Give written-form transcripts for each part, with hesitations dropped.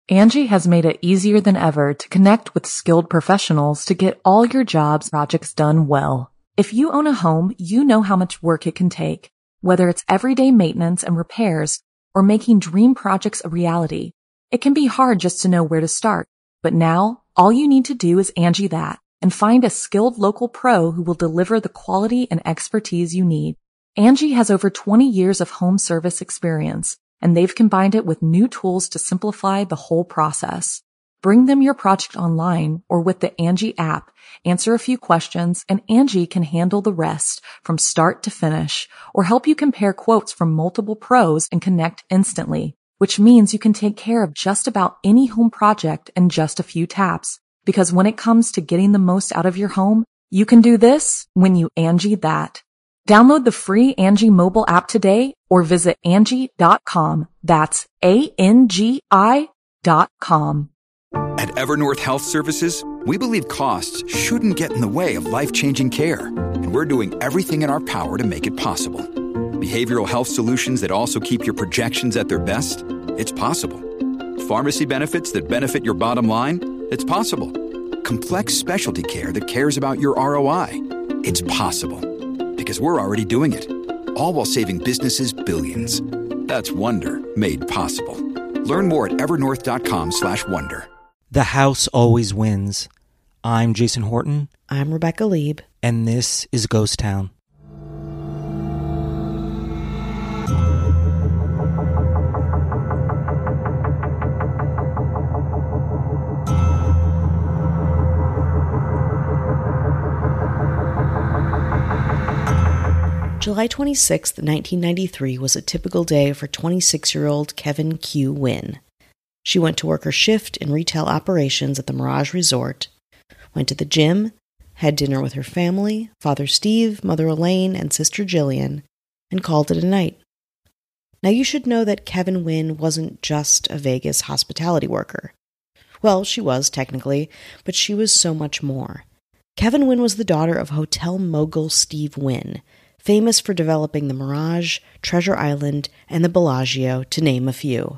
Angie has made it easier than ever to connect with skilled professionals to get all your jobs projects done well. If you own a home, you know how much work it can take, whether it's everyday maintenance and repairs or making dream projects a reality. It can be hard just to know where to start, but now all you need to do is Angie that and find a skilled local pro who will deliver the quality and expertise you need. Angie has over 20 years of home service experience, and they've combined it with new tools to simplify the whole process. Bring them your project online or with the Angie app, answer a few questions, and Angie can handle the rest from start to finish, or help you compare quotes from multiple pros and connect instantly, which means you can take care of just about any home project in just a few taps. Because when it comes to getting the most out of your home, you can do this when you Angie that. Download the free Angie mobile app today or visit Angie.com. That's ANGI.com. At Evernorth Health Services, we believe costs shouldn't get in the way of life-changing care, and we're doing everything in our power to make it possible. Behavioral health solutions that also keep your projections at their best? It's possible. Pharmacy benefits that benefit your bottom line? It's possible. Complex specialty care that cares about your ROI? It's possible. Because we're already doing it. All while saving businesses billions. That's Wonder made possible. Learn more at evernorth.com/wonder. The house always wins. I'm Jason Horton. I'm Rebecca Lieb. And this is Ghost Town. July 26, 1993 was a typical day for 26-year-old Kevyn Q. Wynn. She went to work her shift in retail operations at the Mirage Resort, went to the gym, had dinner with her family, Father Steve, Mother Elaine, and Sister Jillian, and called it a night. Now you should know that Kevyn Wynn wasn't just a Vegas hospitality worker. Well, she was, technically, but she was so much more. Kevyn Wynn was the daughter of hotel mogul Steve Wynn, famous for developing the Mirage, Treasure Island, and the Bellagio, to name a few.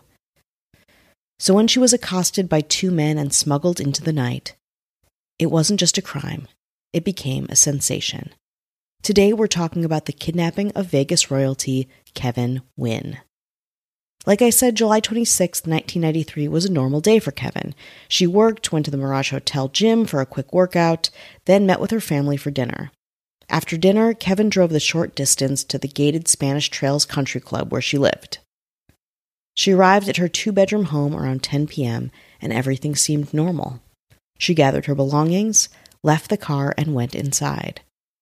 So when she was accosted by two men and smuggled into the night, it wasn't just a crime, it became a sensation. Today we're talking about the kidnapping of Vegas royalty, Kevyn Wynn. Like I said, July 26, 1993 was a normal day for Kevyn. She worked, went to the Mirage Hotel gym for a quick workout, then met with her family for dinner. After dinner, Kevyn drove the short distance to the gated Spanish Trails Country Club where she lived. She arrived at her two-bedroom home around 10 p.m., and everything seemed normal. She gathered her belongings, left the car, and went inside.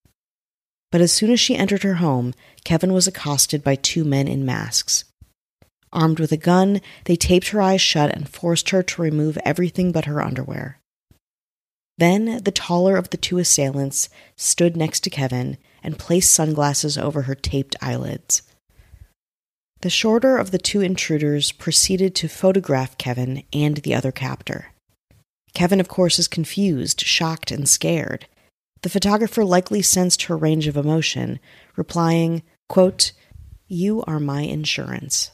But as soon as she entered her home, Kevyn was accosted by two men in masks. Armed with a gun, they taped her eyes shut and forced her to remove everything but her underwear. Then, the taller of the two assailants stood next to Kevyn and placed sunglasses over her taped eyelids. The shorter of the two intruders proceeded to photograph Kevyn and the other captor. Kevyn, of course, is confused, shocked, and scared. The photographer likely sensed her range of emotion, replying, quote, "You are my insurance."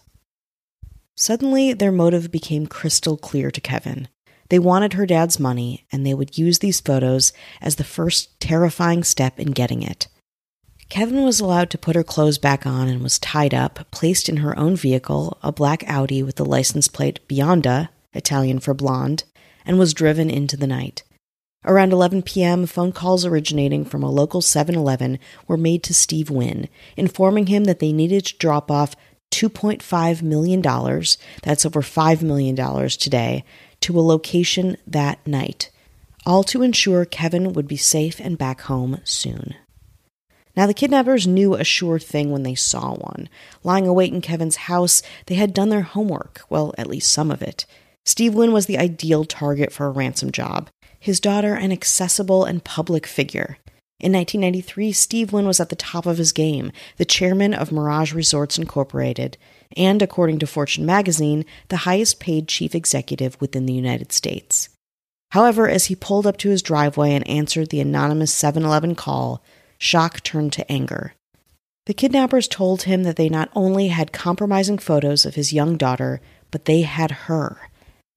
Suddenly, their motive became crystal clear to Kevyn. They wanted her dad's money, and they would use these photos as the first terrifying step in getting it. Kevyn was allowed to put her clothes back on and was tied up, placed in her own vehicle, a black Audi with the license plate Bionda, Italian for blonde, and was driven into the night. Around 11 p.m., phone calls originating from a local 7-Eleven were made to Steve Wynn, informing him that they needed to drop off $2.5 million, that's over $5 million today, to a location that night, all to ensure Kevyn would be safe and back home soon. Now, the kidnappers knew a sure thing when they saw one. Lying awake in Kevyn's house, they had done their homework, well, at least some of it. Steve Wynn was the ideal target for a ransom job, his daughter an accessible and public figure. In 1993, Steve Wynn was at the top of his game, the chairman of Mirage Resorts Incorporated, and, according to Fortune magazine, the highest-paid chief executive within the United States. However, as he pulled up to his driveway and answered the anonymous 7-Eleven call, shock turned to anger. The kidnappers told him that they not only had compromising photos of his young daughter, but they had her.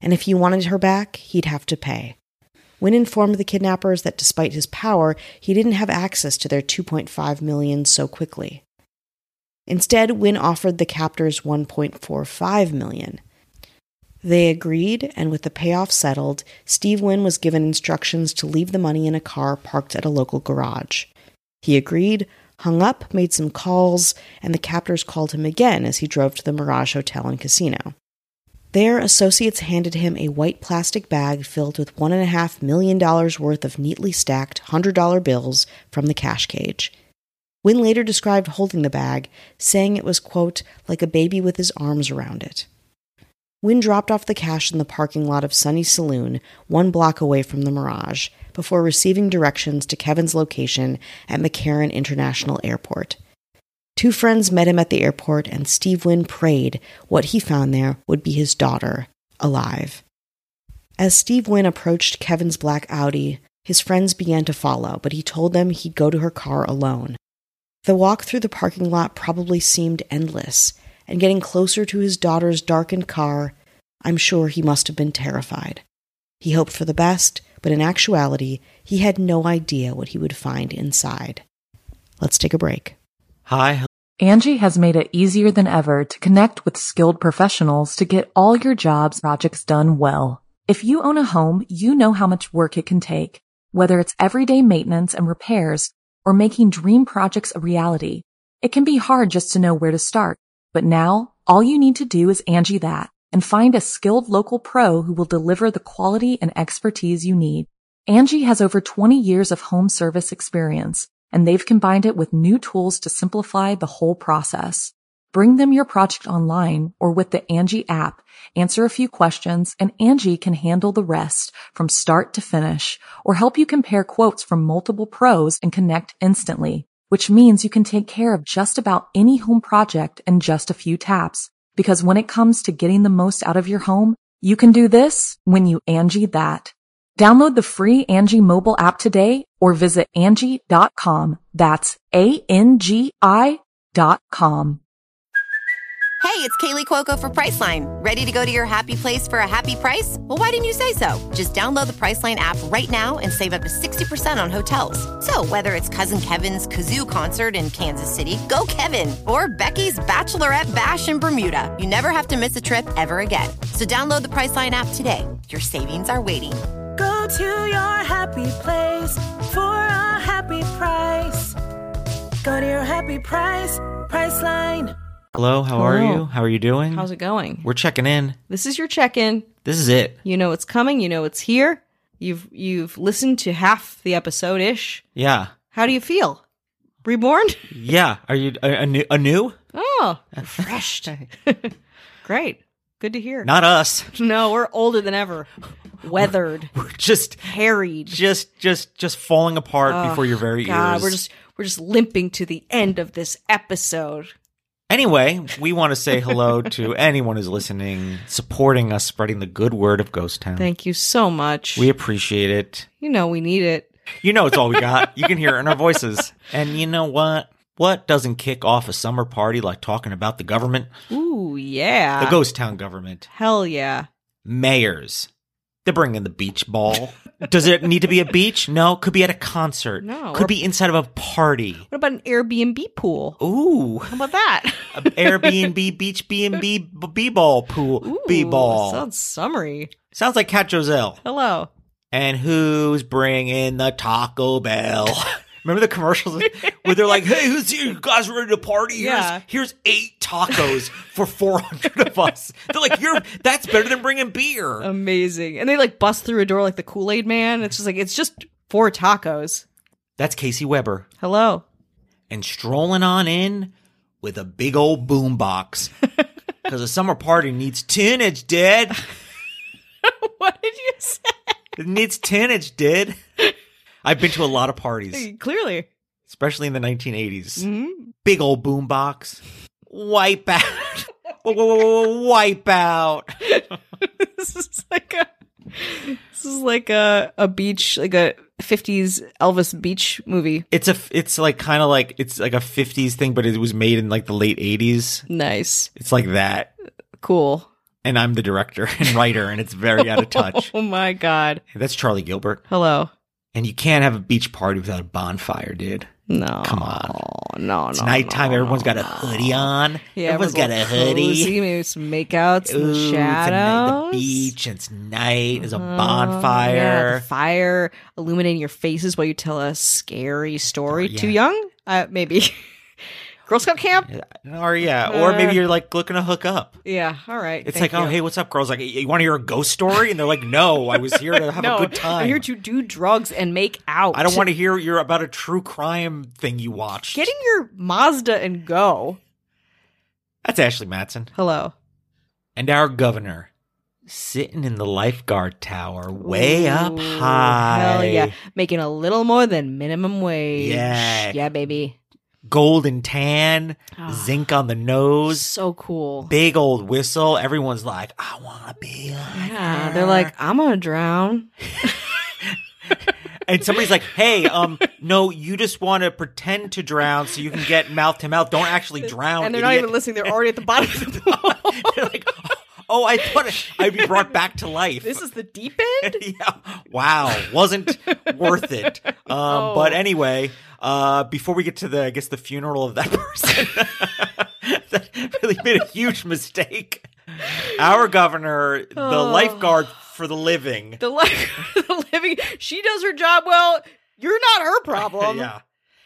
and if he wanted her back, he'd have to pay. Wynn informed the kidnappers that despite his power, he didn't have access to their $2.5 million so quickly. Instead, Wynn offered the captors $1.45 million. They agreed, and with the payoff settled, Steve Wynn was given instructions to leave the money in a car parked at a local garage. He agreed, hung up, made some calls, and the captors called him again as he drove to the Mirage Hotel and Casino. There, associates handed him a white plastic bag filled with $1.5 million worth of neatly stacked $100 bills from the cash cage. Wynn later described holding the bag, saying it was, quote, like a baby with his arms around it. Wynn dropped off the cash in the parking lot of Sunny's Saloon, 1 block away from the Mirage, before receiving directions to Kevin's location at McCarran International Airport. 2 friends met him at the airport, and Steve Wynn prayed what he found there would be his daughter, alive. As Steve Wynn approached Kevin's black Audi, his friends began to follow, but he told them he'd go to her car alone. The walk through the parking lot probably seemed endless, and getting closer to his daughter's darkened car, I'm sure he must have been terrified. He hoped for the best, but in actuality, he had no idea what he would find inside. Let's take a break. Hi. Angie has made it easier than ever to connect with skilled professionals to get all your jobs projects done well. If you own a home, you know how much work it can take, whether it's everyday maintenance and repairs or making dream projects a reality. It can be hard just to know where to start, but now all you need to do is Angie that and find a skilled local pro who will deliver the quality and expertise you need. Angie has over 20 years of home service experience, and they've combined it with new tools to simplify the whole process. Bring them your project online or with the Angie app, answer a few questions, and Angie can handle the rest from start to finish, or help you compare quotes from multiple pros and connect instantly, which means you can take care of just about any home project in just a few taps. Because when it comes to getting the most out of your home, you can do this when you Angie that. Download the free Angie mobile app today or visit Angie.com. That's ANGI.com. Hey, it's Kaylee Cuoco for Priceline. Ready to go to your happy place for a happy price? Well, why didn't you say so? Just download the Priceline app right now and save up to 60% on hotels. So whether it's Cousin Kevin's Kazoo Concert in Kansas City, go Kevin, or Becky's Bachelorette Bash in Bermuda, you never have to miss a trip ever again. So download the Priceline app today. Your savings are waiting. Go to your happy place for a happy price. Go to your happy price, Priceline. Hello, how are you? How are you doing? How's it going? We're checking in. This is your check-in. This is it. You know it's coming. You know it's here. You've listened to half the episode-ish. Yeah. How do you feel? Reborn? Yeah. Are you anew? Oh, refreshed. Great. Good to hear. Not us. No, we're older than ever. Weathered. We're just harried. Just falling apart before your very God, ears. We're just limping to the end of this episode. Anyway, we want to say hello to anyone who's listening, supporting us, spreading the good word of Ghost Town. Thank you so much. We appreciate it. You know we need it. You know it's all we got. You can hear it in our voices. And you know what? What doesn't kick off a summer party like talking about the government? Ooh, yeah. The Ghost Town government. Hell yeah. Mayors. They're bringing the beach ball. Does it need to be a beach? No. Could be at a concert. No. Could be inside of a party. What about an Airbnb pool? Ooh. How about that? An Airbnb beach B&B b-ball pool. Ooh, B-ball. Sounds summery. Sounds like Cat Joselle. Hello. And who's bringing the Taco Bell? Remember the commercials where they're like, hey, who's here? You guys ready to party? Yeah. Here's 8 tacos for 400 of us. They're like, that's better than bringing beer. Amazing. And they like bust through a door like the Kool-Aid Man. It's just 4 tacos. That's Casey Weber. Hello. And strolling on in with a big old boombox. Because a summer party needs tonnage, Dad. What did you say? It needs tonnage, Dad. I've been to a lot of parties. Clearly. Especially in the 1980s. Mm-hmm. Big old boombox. Wipe out. Wipe out. This is like a beach, like a 50s Elvis beach movie. It's like kind of like, it's like a 50s thing, but it was made in like the late 80s. Nice. It's like that. Cool. And I'm the director and writer, and it's very out of touch. Oh my God. That's Charlie Gilbert. Hello. And you can't have a beach party without a bonfire, dude. No. Come on. No. It's nighttime. Everyone's got a hoodie on. Yeah, everyone's got a hoodie. Cozy, maybe some makeouts in the shadows. It's the beach. It's night. There's a bonfire. Yeah, the fire illuminating your faces while you tell a scary story. Yeah. Too young? Maybe. Girl Scout camp? Or maybe you're like looking to hook up. Yeah, all right. It's Thank like, you. oh, hey, what's up, girls? Like, you want to hear a ghost story? And they're like, no, I was here to have a good time. I'm here to do drugs and make out. I don't want to hear you're about a true crime thing you watched. Getting your Mazda and go. That's Ashley Matson. Hello. And our governor, sitting in the lifeguard tower, way up high. Hell yeah. Making a little more than minimum wage. Yeah. Yeah, baby. Golden tan, zinc on the nose. So cool. Big old whistle. Everyone's like, I want to be like Yeah, her. they're like, I'm gonna drown. And somebody's like, hey, no, you just want to pretend to drown so you can get mouth to mouth. Don't actually drown, And they're not idiot. even listening. They're already at the bottom of the pool. They're like, oh, I thought I'd be brought back to life. This is the deep end? Yeah. Wow. Wasn't worth it. But anyway, before we get to the funeral of that person that really made a huge mistake, our governor, the lifeguard for the living. The living. She does her job well. You're not her problem. Yeah.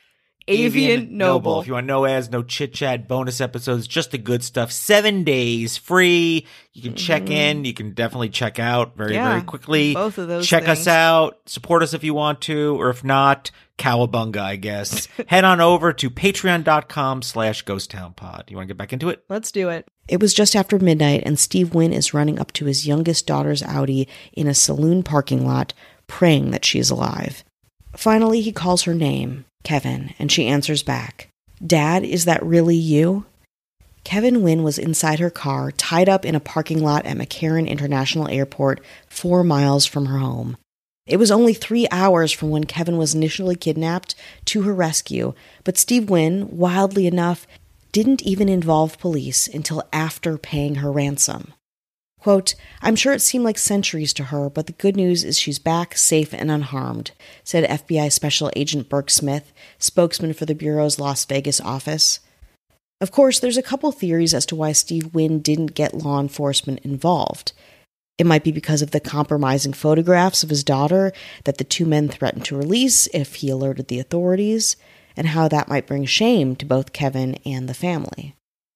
Avian Noble. If you want no ads, no chit chat, bonus episodes, just the good stuff. 7 days free. You can check in. You can definitely check out very quickly. Both of those Check things. us out. Support us if you want to, or if not, cowabunga, I guess. Head on over to patreon.com/ghosttownpod. You want to get back into it? Let's do it. It was just after midnight, and Steve Wynn is running up to his youngest daughter's Audi in a saloon parking lot, praying that she is alive. Finally, he calls her name, Kevin, and she answers back, "Dad, is that really you?" Kevin Wynn was inside her car, tied up in a parking lot at McCarran International Airport, 4 miles from her home. It was only 3 hours from when Kevin was initially kidnapped to her rescue, but Steve Wynn, wildly enough, didn't even involve police until after paying her ransom. Quote, "I'm sure it seemed like centuries to her, but the good news is she's back, safe and unharmed," said FBI Special Agent Burke Smith, spokesman for the Bureau's Las Vegas office. Of course, there's a couple theories as to why Steve Wynn didn't get law enforcement involved. It might be because of the compromising photographs of his daughter that the two men threatened to release if he alerted the authorities, and how that might bring shame to both Kevin and the family.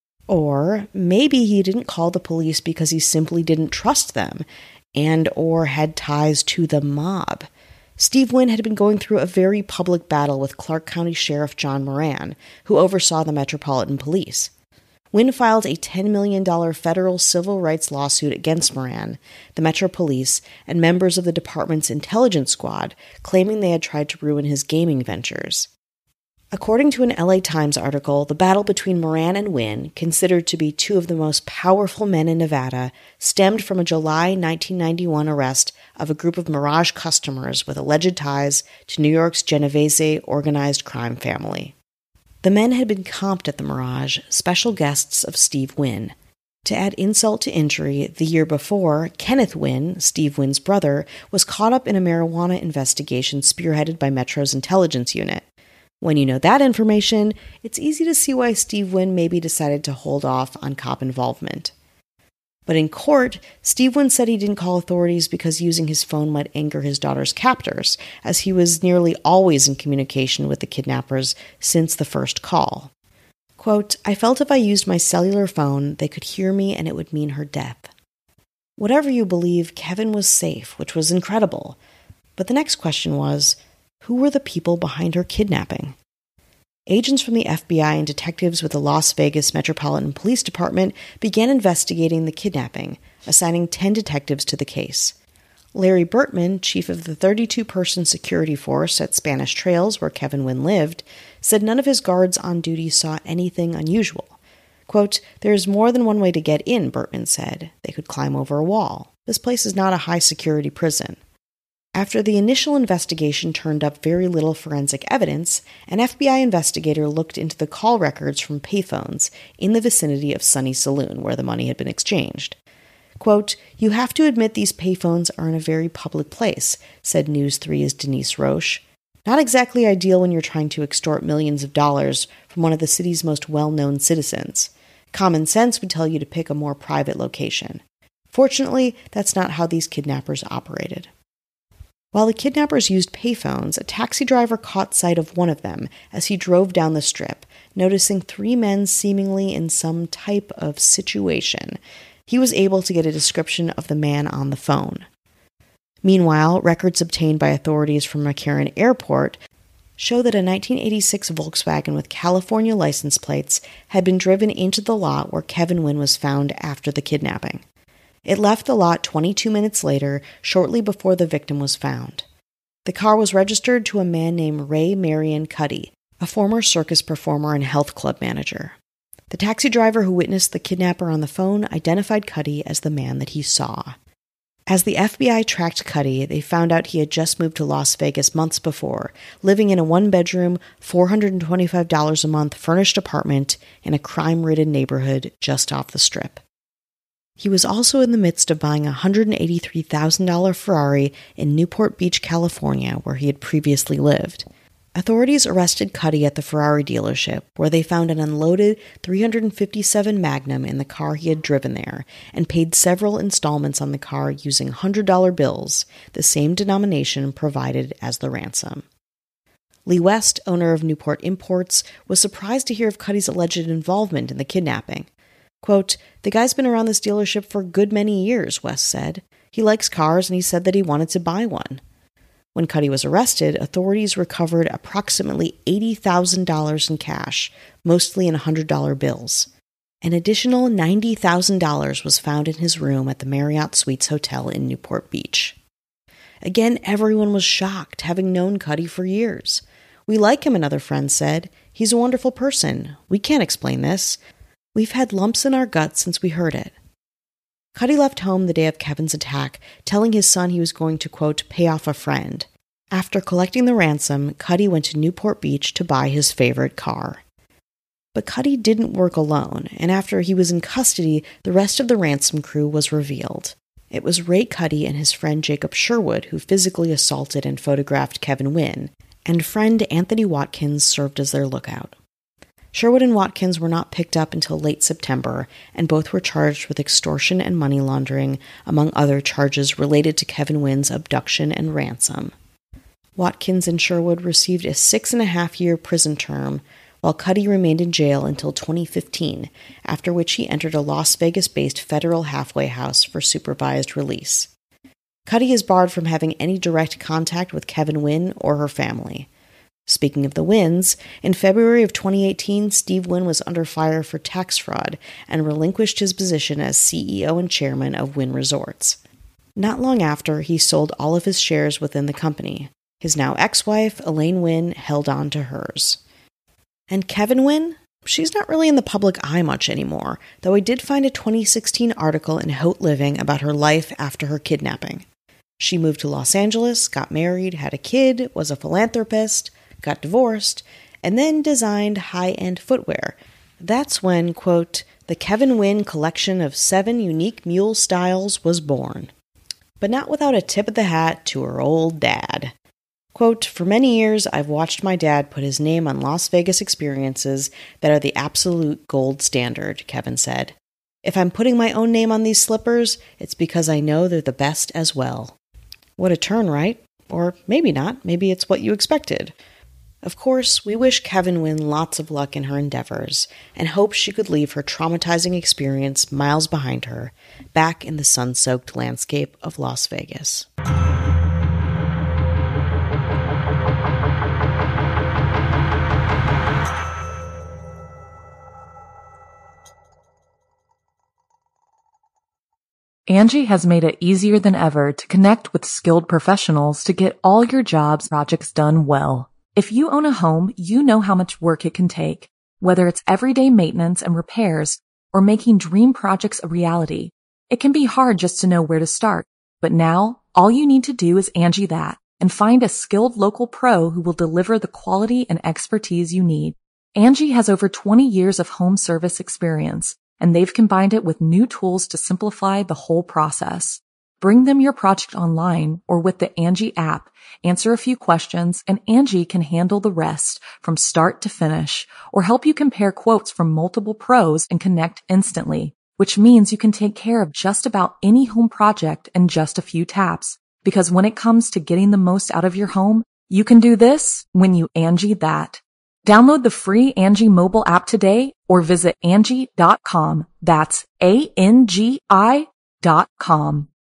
Or maybe he didn't call the police because he simply didn't trust them and or had ties to the mob. Steve Wynn had been going through a very public battle with Clark County Sheriff John Moran, who oversaw the Metropolitan Police. Wynn filed a $10 million federal civil rights lawsuit against Moran, the Metro Police, and members of the department's intelligence squad, claiming they had tried to ruin his gaming ventures. According to an LA Times article, the battle between Moran and Wynn, considered to be two of the most powerful men in Nevada, stemmed from a July 1991 arrest of a group of Mirage customers with alleged ties to New York's Genovese organized crime family. The men had been comped at the Mirage, special guests of Steve Wynn. To add insult to injury, the year before, Kenneth Wynn, Steve Wynn's brother, was caught up in a marijuana investigation spearheaded by Metro's intelligence unit. When you know that information, it's easy to see why Steve Wynn maybe decided to hold off on cop involvement. But in court, Steve Wynn said he didn't call authorities because using his phone might anger his daughter's captors, as he was nearly always in communication with the kidnappers since the first call. Quote, "I felt if I used my cellular phone, they could hear me and it would mean her death." Whatever you believe, Kevin was safe, which was incredible. But the next question was, who were the people behind her kidnapping? Agents from the FBI and detectives with the Las Vegas Metropolitan Police Department began investigating the kidnapping, assigning 10 detectives to the case. Larry Bertman, chief of the 32-person security force at Spanish Trails, where Kevin Wynn lived, said none of his guards on duty saw anything unusual. Quote, "There's more than one way to get in," Bertman said. "They could climb over a wall. This place is not a high-security prison." After the initial investigation turned up very little forensic evidence, an FBI investigator looked into the call records from payphones in the vicinity of Sunny Saloon, where the money had been exchanged. Quote, "You have to admit these payphones are in a very public place," said News 3's Denise Roche. "Not exactly ideal when you're trying to extort millions of dollars from one of the city's most well-known citizens. Common sense would tell you to pick a more private location. Fortunately, that's not how these kidnappers operated." While the kidnappers used payphones, a taxi driver caught sight of one of them as he drove down the strip, noticing 3 men seemingly in some type of situation. He was able to get a description of the man on the phone. Meanwhile, records obtained by authorities from McCarran Airport show that a 1986 Volkswagen with California license plates had been driven into the lot where Kevin Wynn was found after the kidnapping. It left the lot 22 minutes later, shortly before the victim was found. The car was registered to a man named Ray Marion Cuddy, a former circus performer and health club manager. The taxi driver who witnessed the kidnapper on the phone identified Cuddy as the man that he saw. As the FBI tracked Cuddy, they found out he had just moved to Las Vegas months before, living in a 1-bedroom, $425 a month furnished apartment in a crime-ridden neighborhood just off the Strip. He was also in the midst of buying a $183,000 Ferrari in Newport Beach, California, where he had previously lived. Authorities arrested Cuddy at the Ferrari dealership, where they found an unloaded .357 Magnum in the car he had driven there, and paid several installments on the car using $100 bills, the same denomination provided as the ransom. Lee West, owner of Newport Imports, was surprised to hear of Cuddy's alleged involvement in the kidnapping. Quote, "The guy's been around this dealership for a good many years," West said. "He likes cars and he said that he wanted to buy one." When Cuddy was arrested, authorities recovered approximately $80,000 in cash, mostly in $100 bills. An additional $90,000 was found in his room at the Marriott Suites Hotel in Newport Beach. Again, everyone was shocked, having known Cuddy for years. "We like him," another friend said. "He's a wonderful person. We can't explain this. We've had lumps in our guts since we heard it." Cuddy left home the day of Kevin's attack, telling his son he was going to, quote, "pay off a friend." After collecting the ransom, Cuddy went to Newport Beach to buy his favorite car. But Cuddy didn't work alone, and after he was in custody, the rest of the ransom crew was revealed. It was Ray Cuddy and his friend Jacob Sherwood who physically assaulted and photographed Kevin Wynn, and friend Anthony Watkins served as their lookout. Sherwood and Watkins were not picked up until late September, and both were charged with extortion and money laundering, among other charges related to Kevin Wynn's abduction and ransom. Watkins and Sherwood received a 6.5-year prison term, while Cuddy remained in jail until 2015, after which he entered a Las Vegas-based federal halfway house for supervised release. Cuddy is barred from having any direct contact with Kevin Wynn or her family. Speaking of the Wynns, in February of 2018, Steve Wynn was under fire for tax fraud and relinquished his position as CEO and chairman of Wynn Resorts. Not long after, he sold all of his shares within the company. His now ex-wife, Elaine Wynn, held on to hers. And Kevin Wynn? She's not really in the public eye much anymore, though I did find a 2016 article in Haute Living about her life after her kidnapping. She moved to Los Angeles, got married, had a kid, was a philanthropist, got divorced, and then designed high-end footwear. That's when, quote, "the Kevin Wynn collection of 7 unique mule styles was born." But not without a tip of the hat to her old dad. Quote, "For many years, I've watched my dad put his name on Las Vegas experiences that are the absolute gold standard," Kevin said. "If I'm putting my own name on these slippers, it's because I know they're the best as well." What a turn, right? Or maybe not. Maybe it's what you expected. Of course, we wish Kevin Wynn lots of luck in her endeavors and hope she could leave her traumatizing experience miles behind her, back in the sun-soaked landscape of Las Vegas. Angie has made it easier than ever to connect with skilled professionals to get all your jobs projects done well. If you own a home, you know how much work it can take, whether it's everyday maintenance and repairs or making dream projects a reality. It can be hard just to know where to start, but now all you need to do is Angie that and find a skilled local pro who will deliver the quality and expertise you need. Angie has over 20 years of home service experience and they've combined it with new tools to simplify the whole process. Bring them your project online or with the Angie app, answer a few questions, and Angie can handle the rest from start to finish, or help you compare quotes from multiple pros and connect instantly, which means you can take care of just about any home project in just a few taps. Because when it comes to getting the most out of your home, you can do this when you Angie that. Download the free Angie mobile app today or visit Angie.com. That's ANGI.com.